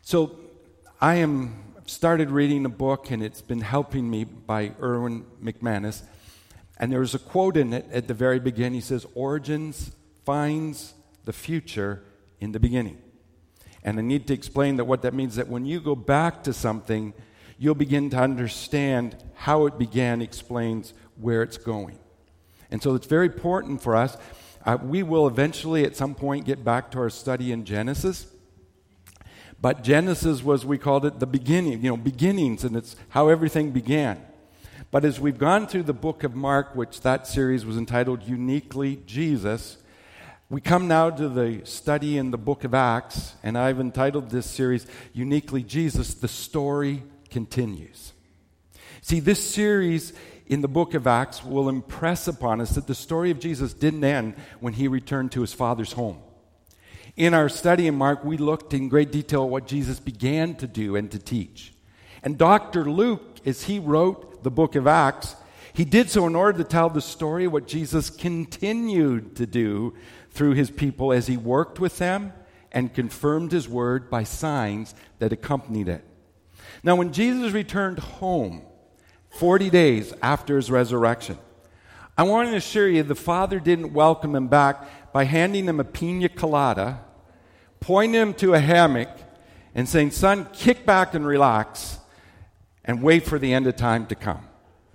So I am started reading a book, and it's been helping me, by Erwin McManus. And there's a quote in it at the very beginning. He says, "Origins finds the future in the beginning." And I need to explain that what that means, that when you go back to something, you'll begin to understand how it began, explains where it's going. And so it's very important for us. We will eventually at some point get back to our study in Genesis. But Genesis was, we called it the beginning, beginnings, and it's how everything began. But as we've gone through the book of Mark, which that series was entitled Uniquely Jesus, we come now to the study in the book of Acts, and I've entitled this series Uniquely Jesus, the story continues. See, this series in the book of Acts will impress upon us that the story of Jesus didn't end when he returned to his Father's home. In our study in Mark, we looked in great detail at what Jesus began to do and to teach. And Dr. Luke, as he wrote the book of Acts, he did so in order to tell the story of what Jesus continued to do through his people as he worked with them and confirmed his word by signs that accompanied it. Now, when Jesus returned home 40 days after his resurrection, I want to assure you the Father didn't welcome him back by handing him a pina colada, pointing him to a hammock, and saying, "Son, kick back and relax and wait for the end of time to come."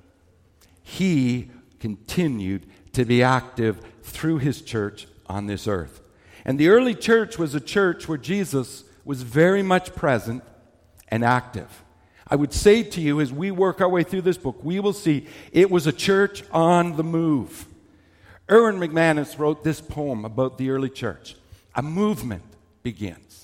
He continued to be active through his church on this earth. And the early church was a church where Jesus was very much present and active. I would say to you, as we work our way through this book, we will see it was a church on the move. Erwin McManus wrote this poem about the early church. A movement begins,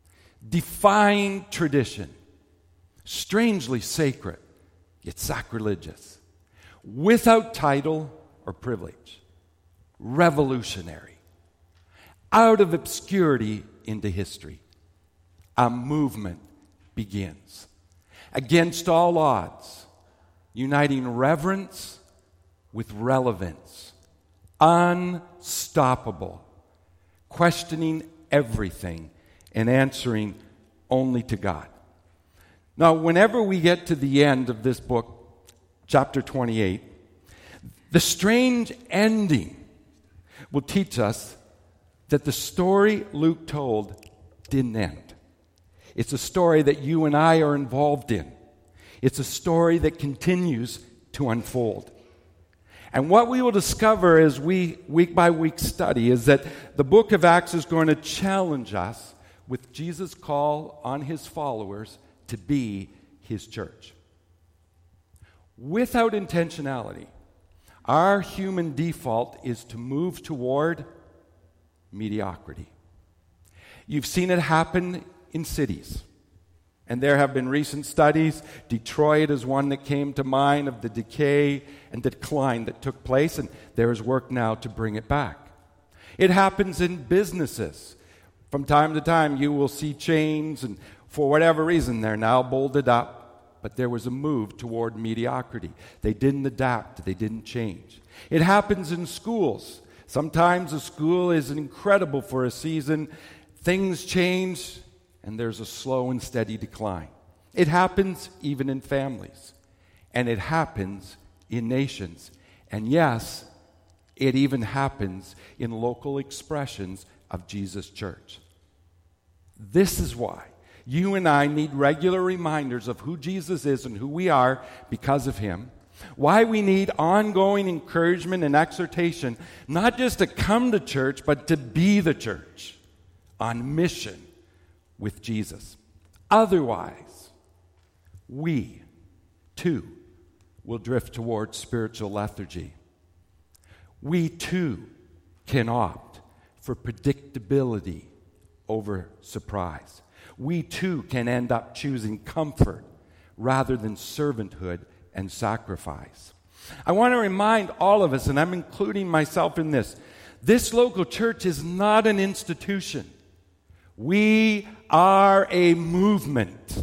defying tradition, strangely sacred, yet sacrilegious, without title or privilege, revolutionary, out of obscurity into history. A movement begins. Against all odds, uniting reverence with relevance, unstoppable, questioning everything and answering only to God. Now, whenever we get to the end of this book, chapter 28, the strange ending will teach us that the story Luke told didn't end. It's a story that you and I are involved in. It's a story that continues to unfold. And what we will discover as we week by week study is that the book of Acts is going to challenge us with Jesus' call on his followers to be his church. Without intentionality, our human default is to move toward mediocrity. You've seen it happen in cities. And there have been recent studies. Detroit is one that came to mind of the decay and decline that took place, and there is work now to bring it back. It happens in businesses. From time to time, you will see chains, and for whatever reason, they're now bolted up, but there was a move toward mediocrity. They didn't adapt. They didn't change. It happens in schools. Sometimes a school is incredible for a season. Things change, and there's a slow and steady decline. It happens even in families, and it happens in nations. And yes, it even happens in local expressions of Jesus' church. This is why you and I need regular reminders of who Jesus is and who we are because of him. Why we need ongoing encouragement and exhortation, not just to come to church, but to be the church on mission with Jesus. Otherwise, we too will drift towards spiritual lethargy. We too can opt for predictability over surprise. We too can end up choosing comfort rather than servanthood and sacrifice. I want to remind all of us, and I'm including myself in this local church is not an institution. We are a movement.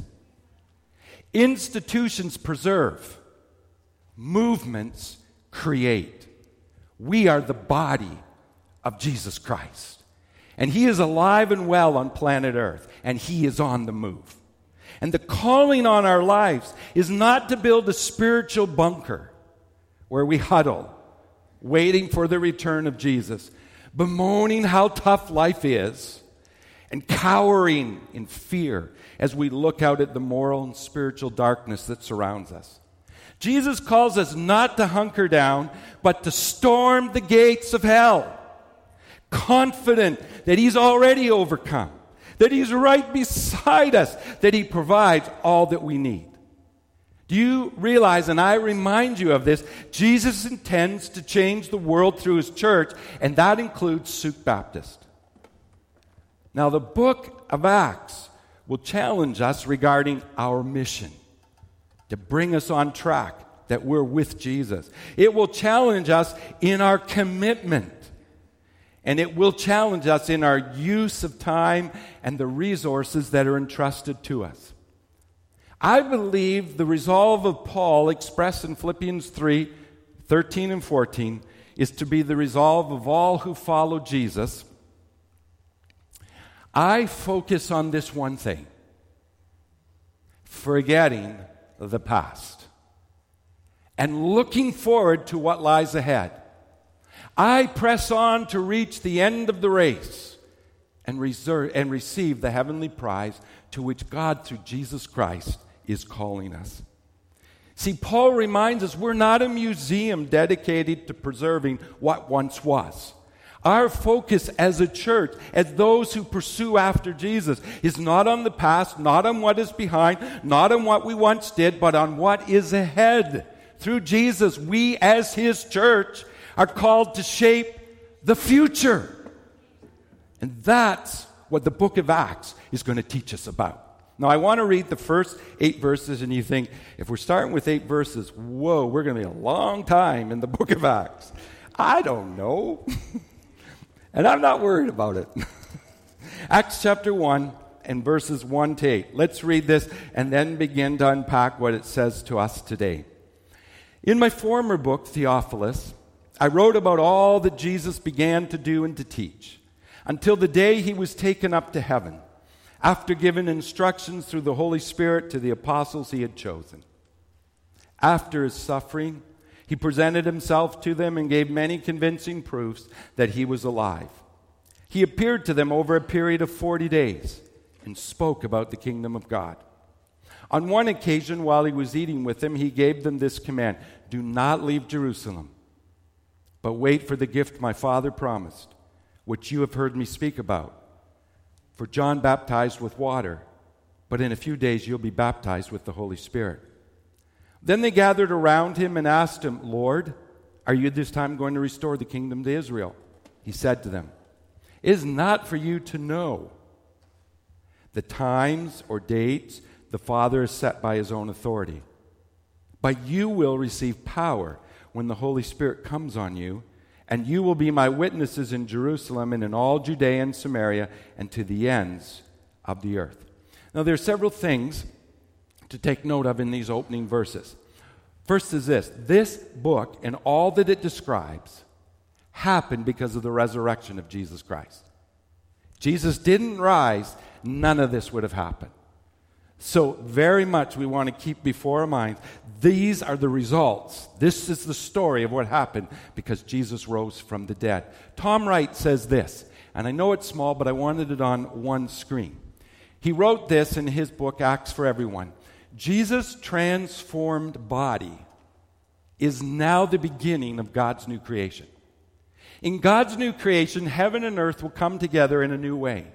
Institutions preserve. Movements create. We are the body of Jesus Christ. And He is alive and well on planet Earth, and He is on the move. And the calling on our lives is not to build a spiritual bunker where we huddle, waiting for the return of Jesus, bemoaning how tough life is, and cowering in fear as we look out at the moral and spiritual darkness that surrounds us. Jesus calls us not to hunker down, but to storm the gates of hell, confident that He's already overcome, that He's right beside us, that He provides all that we need. Do you realize, and I remind you of this, Jesus intends to change the world through His church, and that includes Souk Baptist. Now, the book of Acts will challenge us regarding our mission, to bring us on track, that we're with Jesus. It will challenge us in our commitment, and it will challenge us in our use of time and the resources that are entrusted to us. I believe the resolve of Paul expressed in Philippians 3:13 and 14 is to be the resolve of all who follow Jesus. I focus on this one thing: forgetting the past and looking forward to what lies ahead. I press on to reach the end of the race and receive the heavenly prize to which God, through Jesus Christ, is calling us. See, Paul reminds us we're not a museum dedicated to preserving what once was. Our focus as a church, as those who pursue after Jesus, is not on the past, not on what is behind, not on what we once did, but on what is ahead. Through Jesus, we as His church are called to shape the future. And that's what the book of Acts is going to teach us about. Now, I want to read the first 8 verses, and you think, if we're starting with 8 verses, whoa, we're going to be a long time in the book of Acts. I don't know. And I'm not worried about it. Acts chapter 1 and verses 1 to 8. Let's read this and then begin to unpack what it says to us today. In my former book, Theophilus, I wrote about all that Jesus began to do and to teach, until the day He was taken up to heaven, after giving instructions through the Holy Spirit to the apostles He had chosen. After His suffering, He presented Himself to them and gave many convincing proofs that He was alive. He appeared to them over a period of 40 days and spoke about the kingdom of God. On one occasion, while He was eating with them, He gave them this command: do not leave Jerusalem, but wait for the gift my Father promised, which you have heard me speak about. For John baptized with water, but in a few days you'll be baptized with the Holy Spirit. Then they gathered around Him and asked Him, Lord, are you this time going to restore the kingdom to Israel? He said to them, it is not for you to know the times or dates the Father has set by His own authority, but you will receive power when the Holy Spirit comes on you, and you will be my witnesses in Jerusalem and in all Judea and Samaria and to the ends of the earth. Now, there are several things to take note of in these opening verses. First is this book and all that it describes happened because of the resurrection of Jesus Christ. Jesus didn't rise, none of this would have happened. So very much we want to keep before our minds, these are the results. This is the story of what happened because Jesus rose from the dead. Tom Wright says this, and I know it's small, but I wanted it on one screen. He wrote this in his book, Acts for Everyone. Jesus' transformed body is now the beginning of God's new creation. In God's new creation, heaven and earth will come together in a new way.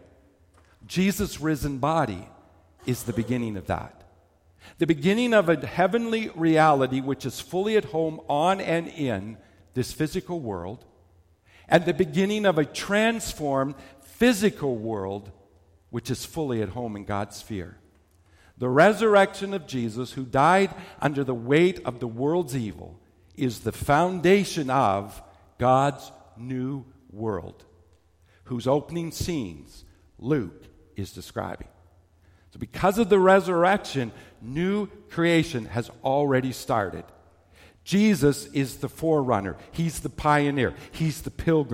Jesus' risen body is the beginning of that. The beginning of a heavenly reality which is fully at home on and in this physical world, and the beginning of a transformed physical world which is fully at home in God's sphere. The resurrection of Jesus, who died under the weight of the world's evil, is the foundation of God's new world, whose opening scenes Luke is describing. So because of the resurrection, new creation has already started. Jesus is the forerunner. He's the pioneer. He's the pilgrim.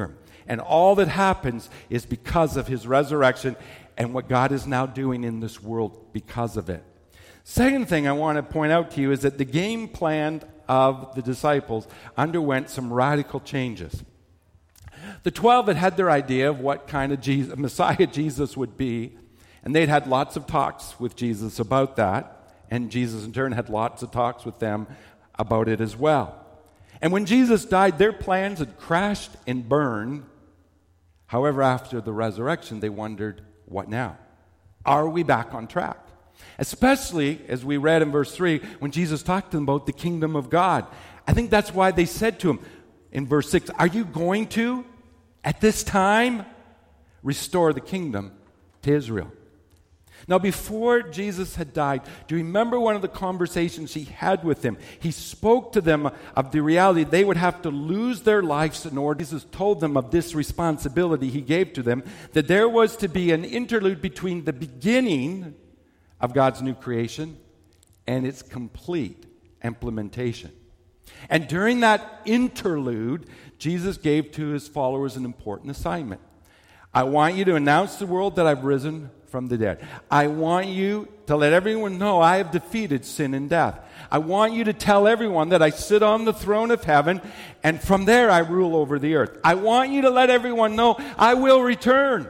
And all that happens is because of his resurrection and what God is now doing in this world because of it. Second thing I want to point out to you is that the game plan of the disciples underwent some radical changes. The 12 had their idea of what kind of Messiah Jesus would be, and they'd had lots of talks with Jesus about that, and Jesus in turn had lots of talks with them about it as well. And when Jesus died, their plans had crashed and burned. However, after the resurrection, they wondered, what now? Are we back on track? Especially, as we read in verse 3, when Jesus talked to them about the kingdom of God. I think that's why they said to him in verse 6, are you going to, at this time, restore the kingdom to Israel? Now, before Jesus had died, do you remember one of the conversations he had with them? He spoke to them of the reality they would have to lose their lives in order. Jesus told them of this responsibility he gave to them, that there was to be an interlude between the beginning of God's new creation and its complete implementation. And during that interlude, Jesus gave to his followers an important assignment. I want you to announce to the world that I've risen from the dead. I want you to let everyone know I have defeated sin and death. I want you to tell everyone that I sit on the throne of heaven, and from there I rule over the earth. I want you to let everyone know I will return.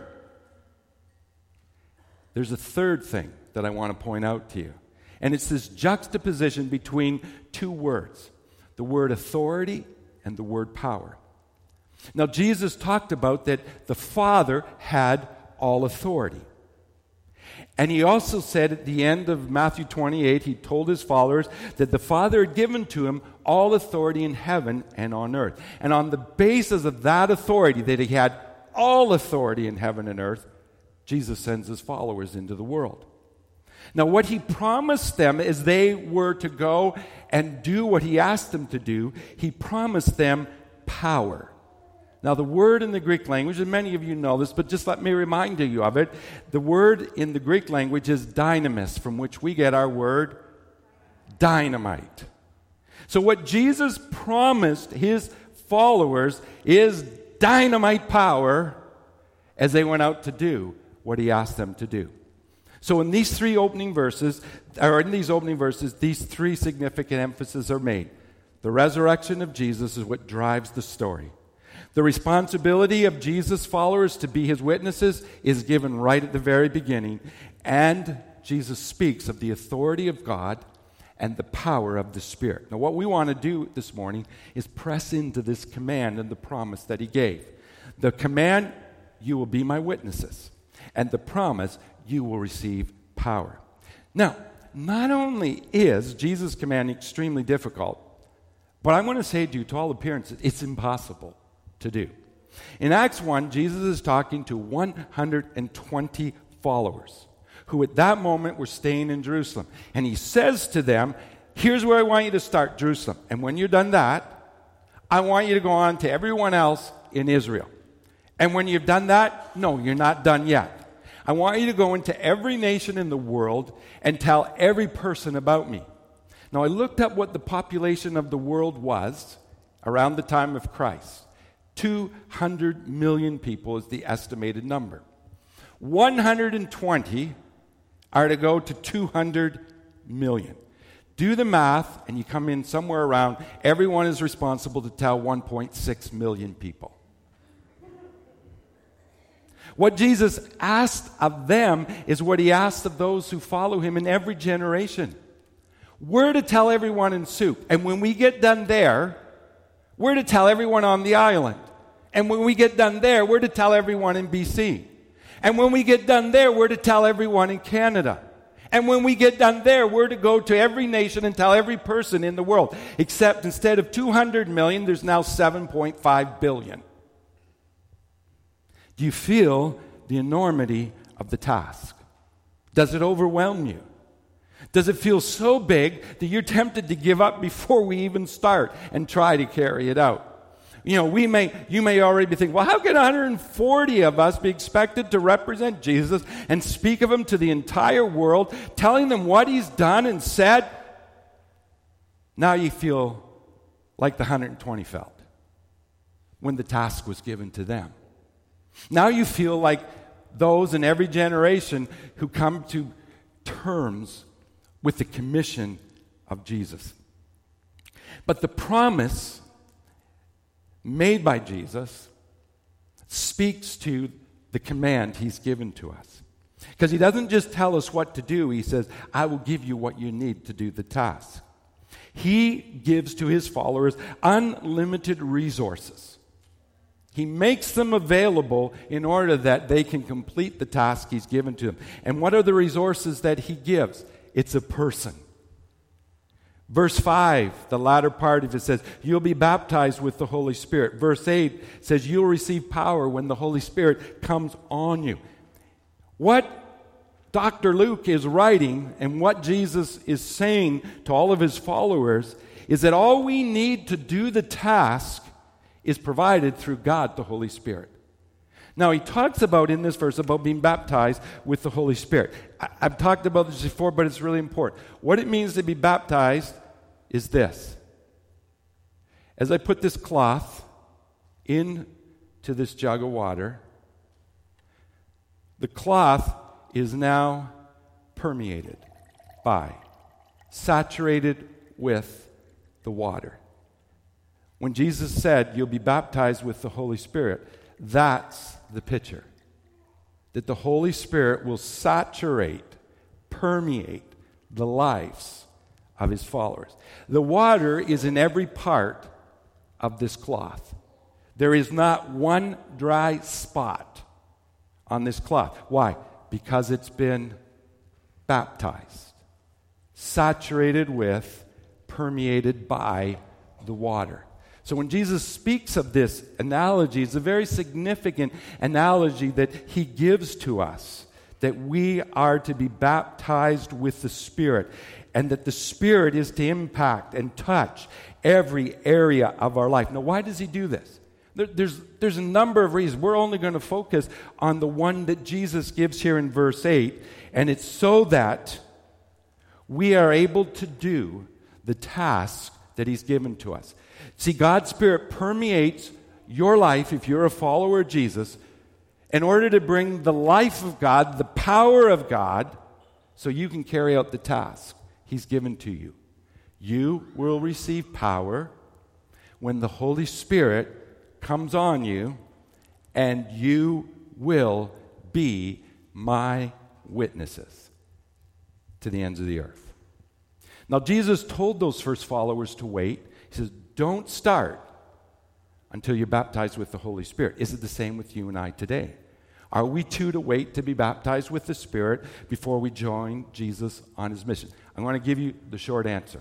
There's a third thing that I want to point out to you, and it's this juxtaposition between two words, the word authority and the word power. Now, Jesus talked about that the Father had all authority. And he also said at the end of Matthew 28, he told his followers that the Father had given to him all authority in heaven and on earth. And on the basis of that authority, that he had all authority in heaven and earth, Jesus sends his followers into the world. Now, what he promised them is they were to go and do what he asked them to do. He promised them power. Now, the word in the Greek language, and many of you know this, but just let me remind you of it. The word in the Greek language is dynamis, from which we get our word dynamite. So what Jesus promised his followers is dynamite power as they went out to do what he asked them to do. So in these opening verses, these three significant emphases are made. The resurrection of Jesus is what drives the story. The responsibility of Jesus' followers to be his witnesses is given right at the very beginning. And Jesus speaks of the authority of God and the power of the Spirit. Now, what we want to do this morning is press into this command and the promise that he gave. The command, you will be my witnesses. And the promise, you will receive power. Now, not only is Jesus' command extremely difficult, but I want to say to you, to all appearances, it's impossible to do. In Acts 1, Jesus is talking to 120 followers who at that moment were staying in Jerusalem. And he says to them, here's where I want you to start, Jerusalem. And when you've done that, I want you to go on to everyone else in Israel. And when you've done that, no, you're not done yet. I want you to go into every nation in the world and tell every person about me. Now, I looked up what the population of the world was around the time of Christ. 200 million people is the estimated number. 120 are to go to 200 million. Do the math, and you come in somewhere around, everyone is responsible to tell 1.6 million people. What Jesus asked of them is what he asked of those who follow him in every generation. We're to tell everyone in Soup, and when we get done there, we're to tell everyone on the island. And when we get done there, we're to tell everyone in BC. And when we get done there, we're to tell everyone in Canada. And when we get done there, we're to go to every nation and tell every person in the world. Except instead of 200 million, there's now 7.5 billion. Do you feel the enormity of the task? Does it overwhelm you? Does it feel so big that you're tempted to give up before we even start and try to carry it out? You know, you may already be thinking, well, how can 140 of us be expected to represent Jesus and speak of him to the entire world, telling them what he's done and said? Now you feel like the 120 felt when the task was given to them. Now you feel like those in every generation who come to terms with the commission of Jesus. But the promise made by Jesus speaks to the command he's given to us. Because he doesn't just tell us what to do, he says, I will give you what you need to do the task. He gives to his followers unlimited resources. He makes them available in order that they can complete the task he's given to them. And what are the resources that he gives? It's a person. Verse 5, the latter part of it says, you'll be baptized with the Holy Spirit. Verse 8 says, you'll receive power when the Holy Spirit comes on you. What Dr. Luke is writing and what Jesus is saying to all of his followers is that all we need to do the task is provided through God, the Holy Spirit. Now, he talks about in this verse about being baptized with the Holy Spirit. I've talked about this before, but it's really important. What it means to be baptized is this. As I put this cloth into this jug of water, the cloth is now permeated by, saturated with the water. When Jesus said, you'll be baptized with the Holy Spirit, that's the picture. That the Holy Spirit will saturate, permeate the lives of his followers. The water is in every part of this cloth. There is not one dry spot on this cloth. Why? Because it's been baptized, saturated with, permeated by the water. So when Jesus speaks of this analogy, it's a very significant analogy that he gives to us, that we are to be baptized with the Spirit, and that the Spirit is to impact and touch every area of our life. Now, why does he do this? There's a number of reasons. We're only going to focus on the one that Jesus gives here in verse 8, and it's so that we are able to do the task that he's given to us. See, God's Spirit permeates your life if you're a follower of Jesus in order to bring the life of God, the power of God, so you can carry out the task he's given to you. You will receive power when the Holy Spirit comes on you, and you will be my witnesses to the ends of the earth. Now, Jesus told those first followers to wait. He says, don't start until you're baptized with the Holy Spirit. Is it the same with you and I today? Are we too to wait to be baptized with the Spirit before we join Jesus on his mission? I'm going to give you the short answer.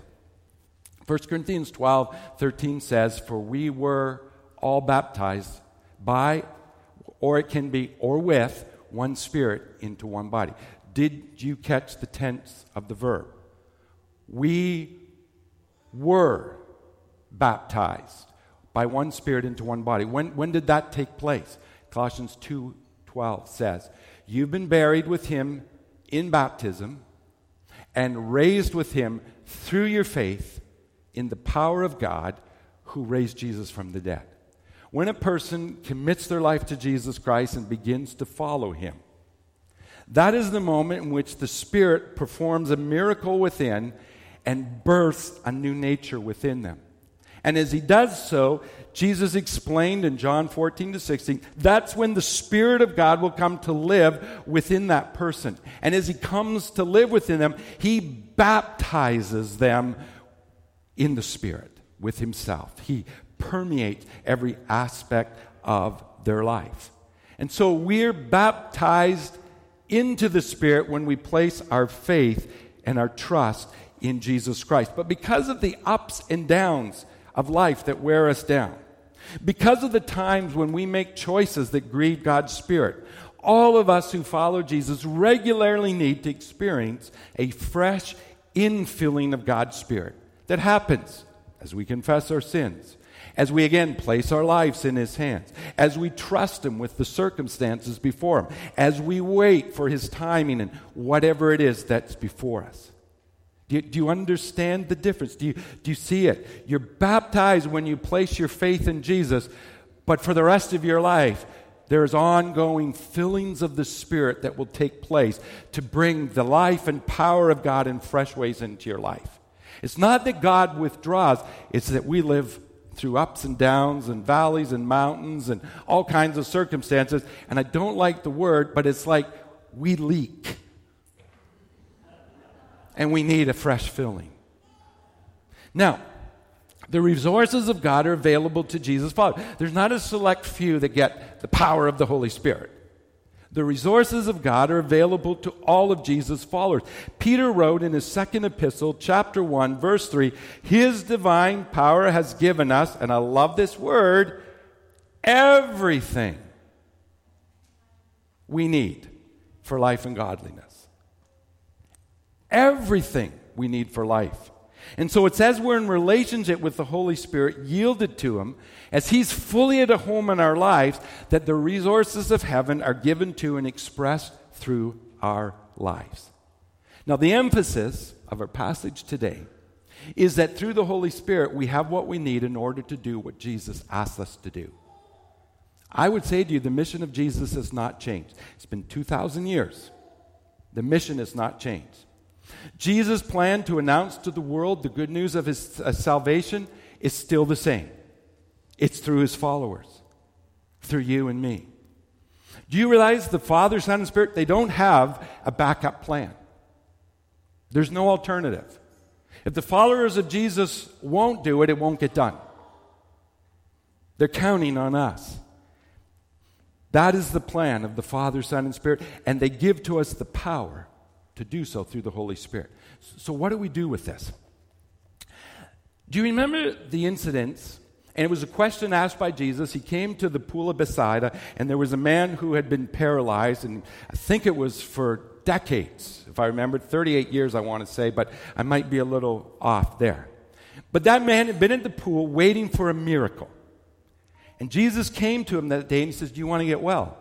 1 Corinthians 12:13 says, for we were all baptized by, or it can be, or with, one Spirit into one body. Did you catch the tense of the verb? We were baptized by one Spirit into one body. When did that take place? Colossians 2:12 says, you've been buried with him in baptism and raised with him through your faith in the power of God who raised Jesus from the dead. When a person commits their life to Jesus Christ and begins to follow him, that is the moment in which the Spirit performs a miracle within and births a new nature within them. And as he does so, Jesus explained in John 14-16, that's when the Spirit of God will come to live within that person. And as he comes to live within them, he baptizes them in the Spirit with himself. He permeates every aspect of their life. And so we're baptized into the Spirit when we place our faith and our trust in Jesus Christ. But because of the ups and downs of life that wear us down, because of the times when we make choices that grieve God's Spirit, all of us who follow Jesus regularly need to experience a fresh infilling of God's Spirit. That happens as we confess our sins, as we again place our lives in his hands, as we trust him with the circumstances before him, as we wait for his timing and whatever it is that's before us. Do you understand the difference? Do you see it? You're baptized when you place your faith in Jesus, but for the rest of your life, There's ongoing fillings of the Spirit that will take place to bring the life and power of God in fresh ways into your life. It's not that God withdraws, it's that we live through ups and downs and valleys and mountains and all kinds of circumstances. And I don't like the word, but it's like we leak. And we need a fresh filling. Now, the resources of God are available to Jesus' followers. There's not a select few that get the power of the Holy Spirit. The resources of God are available to all of Jesus' followers. Peter wrote in his second epistle, chapter 1, verse 3, His divine power has given us, and I love this word, everything we need for life and godliness. Everything we need for life. And so it says we're in relationship with the Holy Spirit, yielded to Him, as He's fully at home in our lives, that the resources of heaven are given to and expressed through our lives. Now, the emphasis of our passage today is that through the Holy Spirit, we have what we need in order to do what Jesus asked us to do. I would say to you, the mission of Jesus has not changed. It's been 2,000 years. The mission has not changed. Jesus' plan to announce to the world the good news of His salvation is still the same. It's through His followers, through you and me. Do you realize the Father, Son, and Spirit, they don't have a backup plan? There's no alternative. If the followers of Jesus won't do it, it won't get done. They're counting on us. That is the plan of the Father, Son, and Spirit, and they give to us the power to do so through the Holy Spirit. So what do we do with this? Do you remember the incidents? And it was a question asked by Jesus. He came to the pool of Bethsaida, and there was a man who had been paralyzed, and I think it was for decades, if I remember, 38 years I want to say, but I might be a little off there. But that man had been at the pool waiting for a miracle. And Jesus came to him that day and He says, do you want to get well?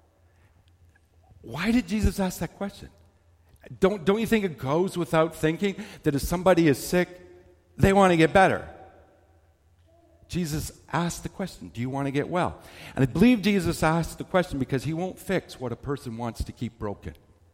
Why did Jesus ask that question? Don't you think it goes without thinking that if somebody is sick, they want to get better? Jesus asked the question, do you want to get well? And I believe Jesus asked the question because He won't fix what a person wants to keep broken.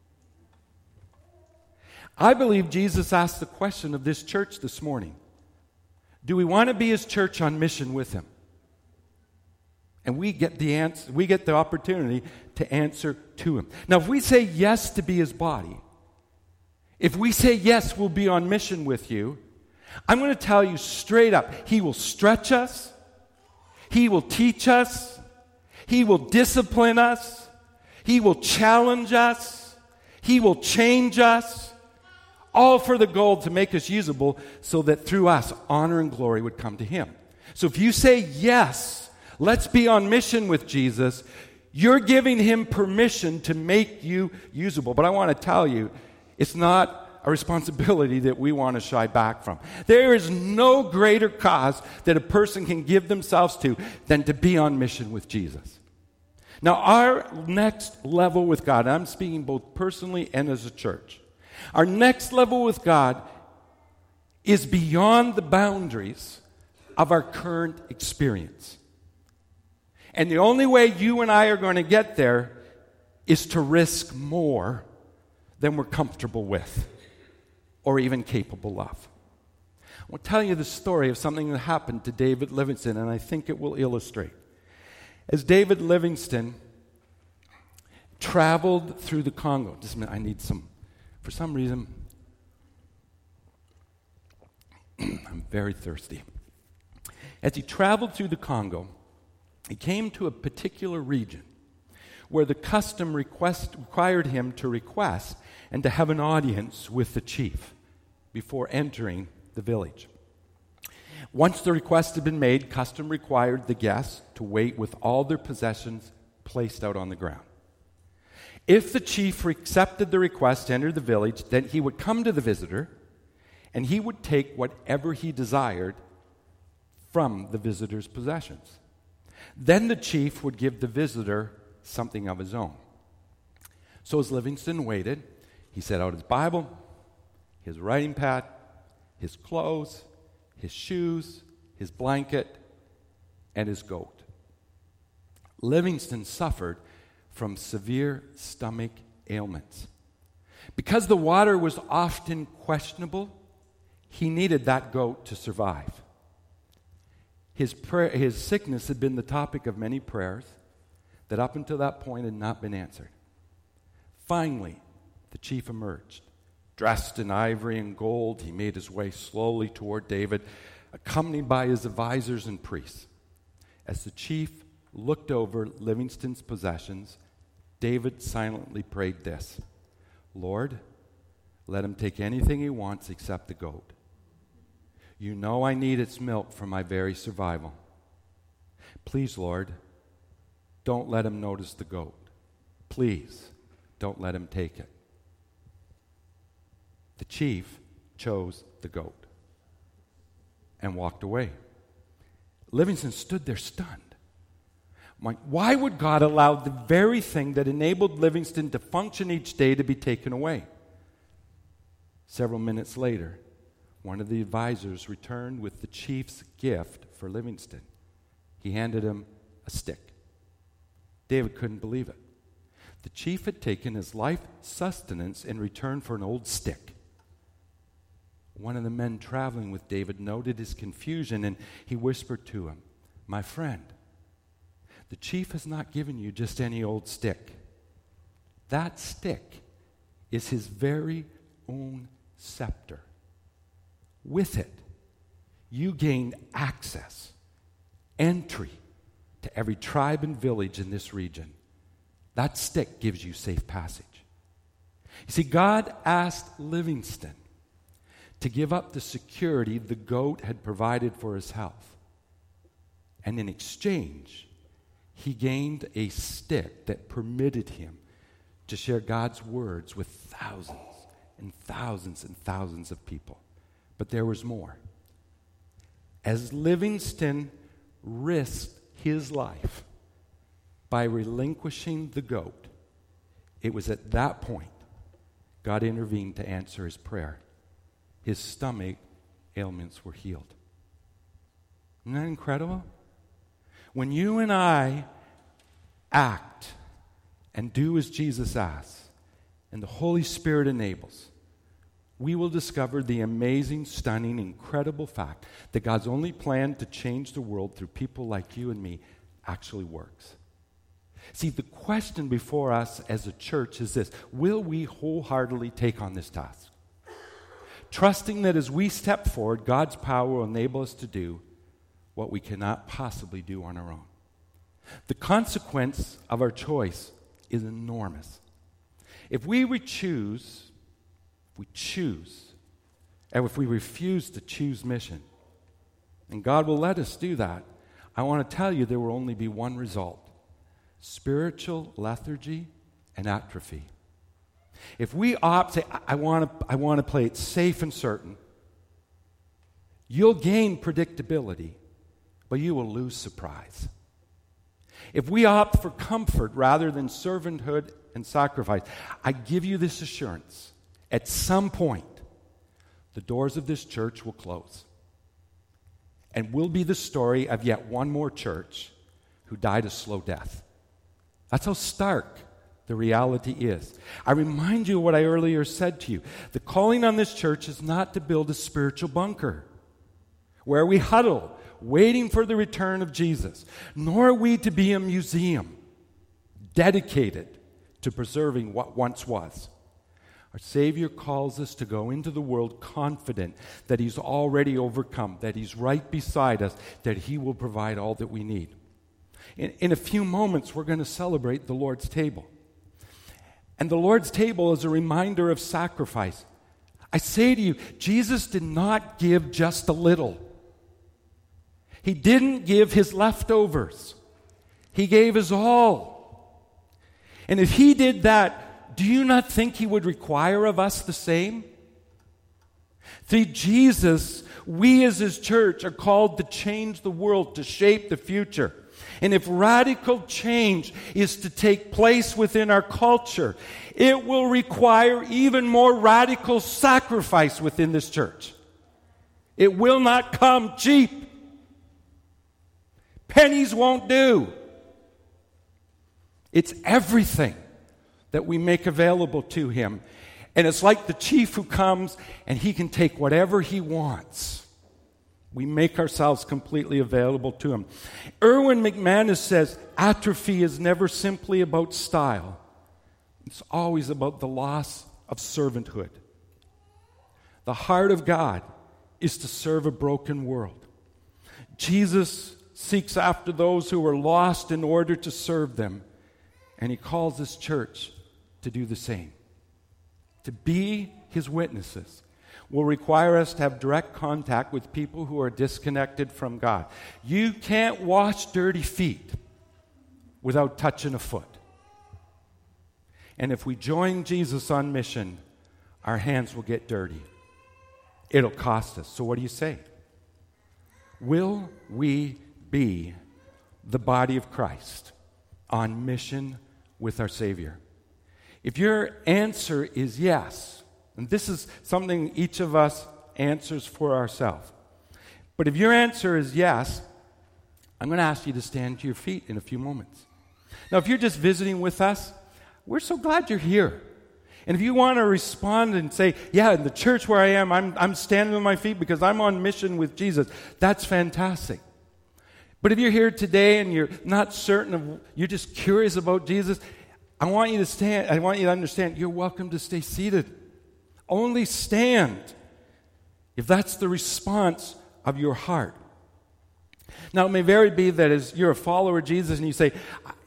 I believe Jesus asked the question of this church this morning. Do we want to be His church on mission with Him? And we get the answer, we get the opportunity to answer to Him. Now, if we say yes to be His body, if we say yes, we'll be on mission with you, I'm going to tell you straight up, He will stretch us, He will teach us, He will discipline us, He will challenge us, He will change us, all for the goal to make us usable so that through us, honor and glory would come to Him. So if you say yes, let's be on mission with Jesus, you're giving Him permission to make you usable. But I want to tell you, it's not a responsibility that we want to shy back from. There is no greater cause that a person can give themselves to than to be on mission with Jesus. Now, our next level with God, and I'm speaking both personally and as a church, our next level with God is beyond the boundaries of our current experience. And the only way you and I are going to get there is to risk more than we're comfortable with or even capable of. I will tell you the story of something that happened to David Livingstone, and I think it will illustrate. As David Livingstone traveled through the Congo, just a minute, I need some, for some reason, I'm very thirsty. As he traveled through the Congo, he came to a particular region where the custom required him to request and to have an audience with the chief before entering the village. Once the request had been made, custom required the guests to wait with all their possessions placed out on the ground. If the chief accepted the request to enter the village, then he would come to the visitor and he would take whatever he desired from the visitor's possessions. Then the chief would give the visitor something of his own. So as Livingstone waited, he set out his Bible, his writing pad, his clothes, his shoes, his blanket, and his goat. Livingston suffered from severe stomach ailments. Because the water was often questionable, he needed that goat to survive. His sickness had been the topic of many prayers that up until that point had not been answered. Finally, the chief emerged. Dressed in ivory and gold, he made his way slowly toward David, accompanied by his advisors and priests. As the chief looked over Livingston's possessions, David silently prayed this: Lord, let him take anything he wants except the goat. You know I need its milk for my very survival. Please, Lord, don't let him notice the goat. Please, don't let him take it. The chief chose the goat and walked away. Livingston stood there stunned. Why would God allow the very thing that enabled Livingston to function each day to be taken away? Several minutes later, one of the advisors returned with the chief's gift for Livingston. He handed him a stick. David couldn't believe it. The chief had taken his life sustenance in return for an old stick. One of the men traveling with David noted his confusion, and he whispered to him, "My friend, the chief has not given you just any old stick. That stick is his very own scepter. With it, you gain access, entry to every tribe and village in this region. That stick gives you safe passage." You see, God asked Livingston to give up the security the goat had provided for his health. And in exchange, he gained a stick that permitted him to share God's words with thousands and thousands and thousands of people. But there was more. As Livingston risked his life by relinquishing the goat, it was at that point God intervened to answer his prayer. His stomach ailments were healed. Isn't that incredible? When you and I act and do as Jesus asks, and the Holy Spirit enables, we will discover the amazing, stunning, incredible fact that God's only plan to change the world through people like you and me actually works. See, the question before us as a church is this: will we wholeheartedly take on this task? Trusting that as we step forward, God's power will enable us to do what we cannot possibly do on our own. The consequence of our choice is enormous. If we choose, and if we refuse to choose mission, and God will let us do that, I want to tell you there will only be one result: spiritual lethargy and atrophy. If we opt, say, I want to play it safe and certain, you'll gain predictability, but you will lose surprise. If we opt for comfort rather than servanthood and sacrifice, I give you this assurance: at some point, the doors of this church will close. And we'll be the story of yet one more church who died a slow death. That's how stark the reality is. I remind you of what I earlier said to you. The calling on this church is not to build a spiritual bunker where we huddle, waiting for the return of Jesus, nor are we to be a museum dedicated to preserving what once was. Our Savior calls us to go into the world confident that He's already overcome, that He's right beside us, that He will provide all that we need. In a few moments, we're going to celebrate the Lord's table. And the Lord's table is a reminder of sacrifice. I say to you, Jesus did not give just a little. He didn't give His leftovers. He gave His all. And if He did that, do you not think He would require of us the same? Through Jesus, we as His church are called to change the world, to shape the future. And if radical change is to take place within our culture, it will require even more radical sacrifice within this church. It will not come cheap. Pennies won't do. It's everything that we make available to him. And it's like the chief who comes and he can take whatever he wants. We make ourselves completely available to him. Erwin McManus says, atrophy is never simply about style. It's always about the loss of servanthood. The heart of God is to serve a broken world. Jesus seeks after those who are lost in order to serve them. And he calls this church to do the same. To be his witnesses will require us to have direct contact with people who are disconnected from God. You can't wash dirty feet without touching a foot. And if we join Jesus on mission, our hands will get dirty. It'll cost us. So what do you say? Will we be the body of Christ on mission with our Savior? If your answer is yes, and this is something each of us answers for ourselves, but if your answer is yes, I'm going to ask you to stand to your feet in a few moments. Now, if you're just visiting with us, we're so glad you're here. And if you want to respond and say, yeah, in the church where I am, I'm standing on my feet because I'm on mission with Jesus, that's fantastic. But if you're here today and you're not certain of, you're just curious about Jesus, I want you to stand. I want you to understand you're welcome to stay seated. Only stand if that's the response of your heart. Now, it may very be that as you're a follower of Jesus and you say,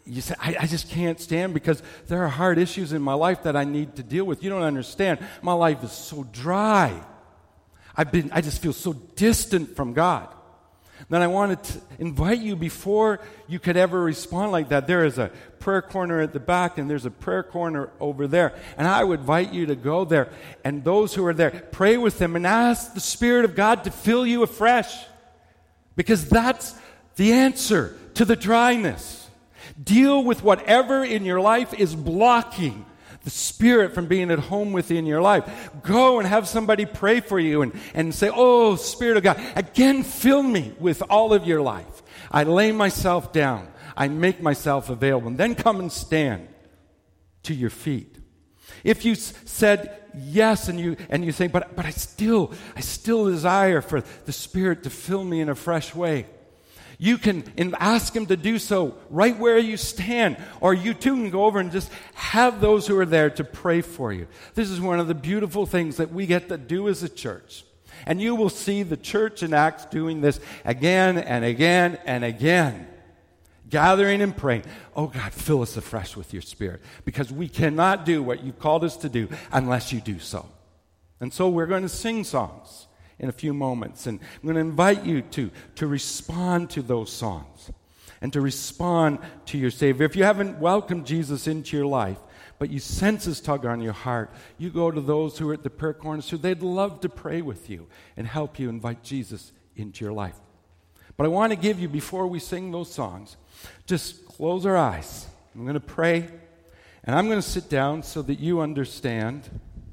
I just can't stand because there are hard issues in my life that I need to deal with. You don't understand. My life is so dry. I just feel so distant from God. Then I wanted to invite you before you could ever respond like that. There is a prayer corner at the back and there's a prayer corner over there. And I would invite you to go there. And those who are there, pray with them and ask the Spirit of God to fill you afresh. Because that's the answer to the dryness. Deal with whatever in your life is blocking the Spirit from being at home within your life. Go and have somebody pray for you and say, oh, Spirit of God, again, fill me with all of your life. I lay myself down. I make myself available. And then come and stand to your feet. If you said yes and you say, but I still desire for the Spirit to fill me in a fresh way, you can ask him to do so right where you stand. Or you too can go over and just have those who are there to pray for you. This is one of the beautiful things that we get to do as a church. And you will see the church in Acts doing this again and again and again. Gathering and praying. Oh God, fill us afresh with your Spirit. Because we cannot do what you've called us to do unless you do so. And so we're going to sing songs in a few moments. And I'm going to invite you to respond to those songs and to respond to your Savior. If you haven't welcomed Jesus into your life, but you sense his tug on your heart, you go to those who are at the prayer corners who they'd love to pray with you and help you invite Jesus into your life. But I want to give you, before we sing those songs, just close our eyes. I'm going to pray, and I'm going to sit down so that you understand.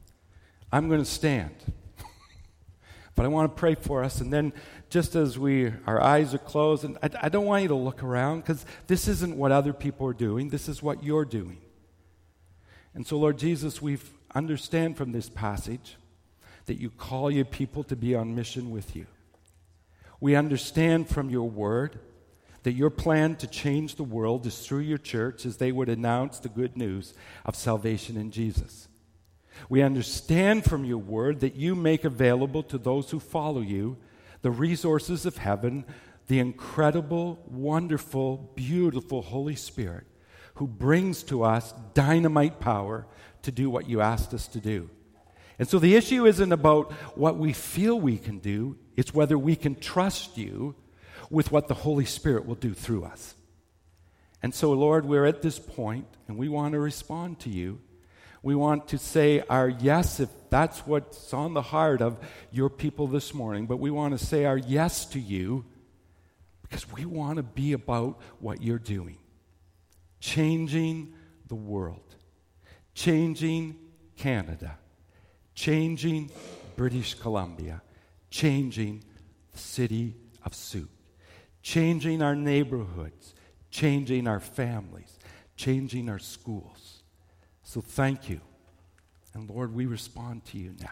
I'm going to stand. But I want to pray for us, and then just as our eyes are closed, and I don't want you to look around, because this isn't what other people are doing. This is what you're doing. And so, Lord Jesus, we understand from this passage that you call your people to be on mission with you. We understand from your word that your plan to change the world is through your church as they would announce the good news of salvation in Jesus. We understand from your word that you make available to those who follow you the resources of heaven, the incredible, wonderful, beautiful Holy Spirit who brings to us dynamite power to do what you asked us to do. And so the issue isn't about what we feel we can do, it's whether we can trust you with what the Holy Spirit will do through us. And so, Lord, we're at this point, and we want to respond to you. We want to say our yes, if that's what's on the heart of your people this morning. But we want to say our yes to you because we want to be about what you're doing. Changing the world. Changing Canada. Changing British Columbia. Changing the city of Sault. Changing our neighborhoods. Changing our families. changing our schools. So thank you. And Lord, we respond to you now.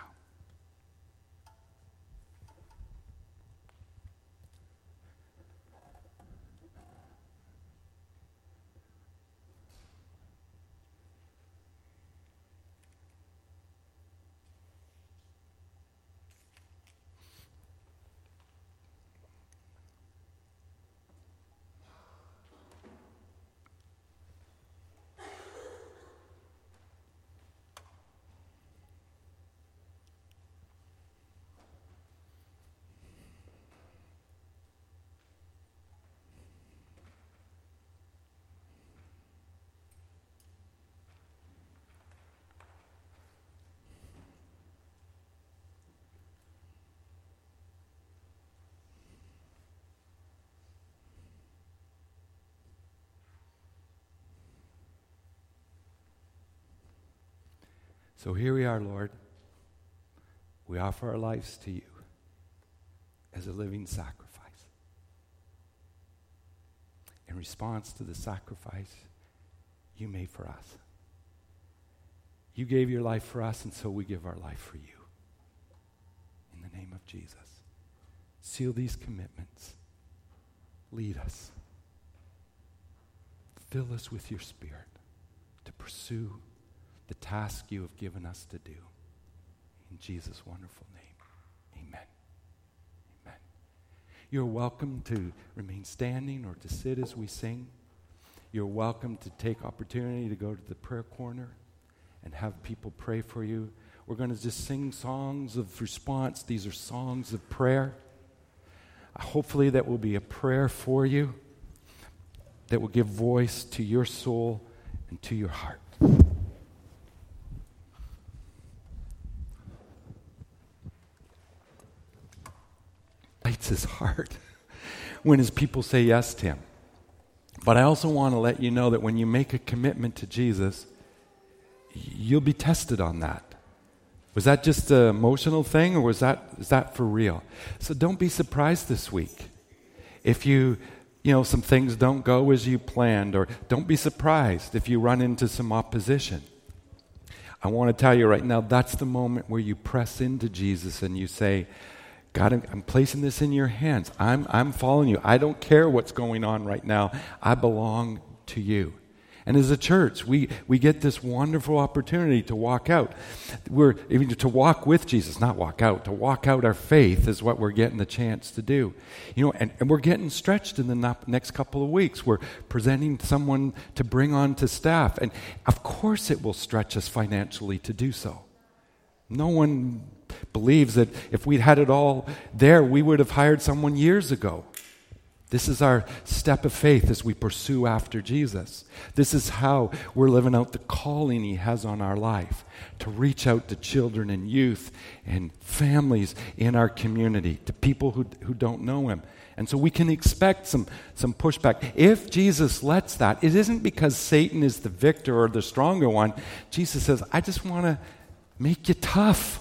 So here we are, Lord. We offer our lives to you as a living sacrifice. In response to the sacrifice you made for us. You gave your life for us, and so we give our life for you. In the name of Jesus. Seal these commitments. Lead us. Fill us with your Spirit to pursue the task you have given us to do. In Jesus' wonderful name, amen. Amen. You're welcome to remain standing or to sit as we sing. You're welcome to take opportunity to go to the prayer corner and have people pray for you. We're going to just sing songs of response. These are songs of prayer. Hopefully that will be a prayer for you that will give voice to your soul and to your heart. Lights his heart when his people say yes to him. But I also want to let you know that when you make a commitment to Jesus, you'll be tested on that. Was that just an emotional thing, or is that for real? So don't be surprised this week if some things don't go as you planned, or don't be surprised if you run into some opposition. I want to tell you right now, that's the moment where you press into Jesus and you say, God, I'm placing this in your hands. I'm following you. I don't care what's going on right now. I belong to you. And as a church, we get this wonderful opportunity to walk out. To walk with Jesus, not walk out. To walk out our faith is what we're getting the chance to do. And we're getting stretched in the next couple of weeks. We're presenting someone to bring on to staff. And of course it will stretch us financially to do so. No one believes that if we'd had it all there, we would have hired someone years ago. This is our step of faith as we pursue after Jesus. This is how we're living out the calling he has on our life, to reach out to children and youth and families in our community, to people who don't know him. And so we can expect some pushback. If Jesus lets that, it isn't because Satan is the victor or the stronger one. Jesus says, I just want to make you tough.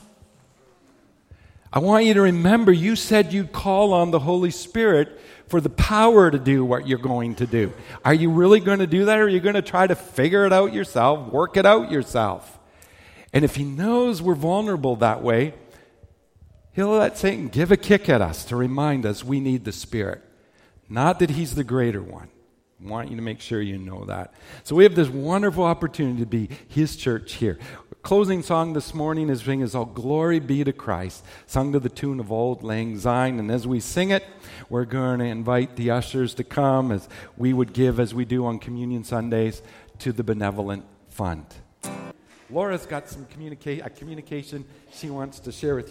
I want you to remember, you said you'd call on the Holy Spirit for the power to do what you're going to do. Are you really going to do that, or are you going to try to figure it out yourself, work it out yourself? And if he knows we're vulnerable that way, he'll let Satan give a kick at us to remind us we need the Spirit. Not that he's the greater one. I want you to make sure you know that. So we have this wonderful opportunity to be his church here. Closing song this morning is All Glory Be to Christ, sung to the tune of Auld Lang Syne. And as we sing it, we're going to invite the ushers to come, as we would give, as we do on Communion Sundays, to the Benevolent Fund. Laura's got some communication she wants to share with you.